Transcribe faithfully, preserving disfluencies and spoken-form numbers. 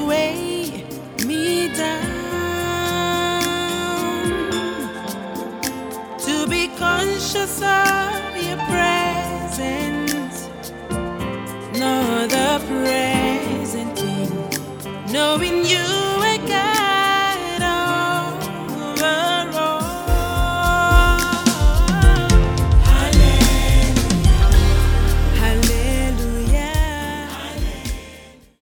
to weigh me down, to be conscious of your presence, no the present thing, knowing you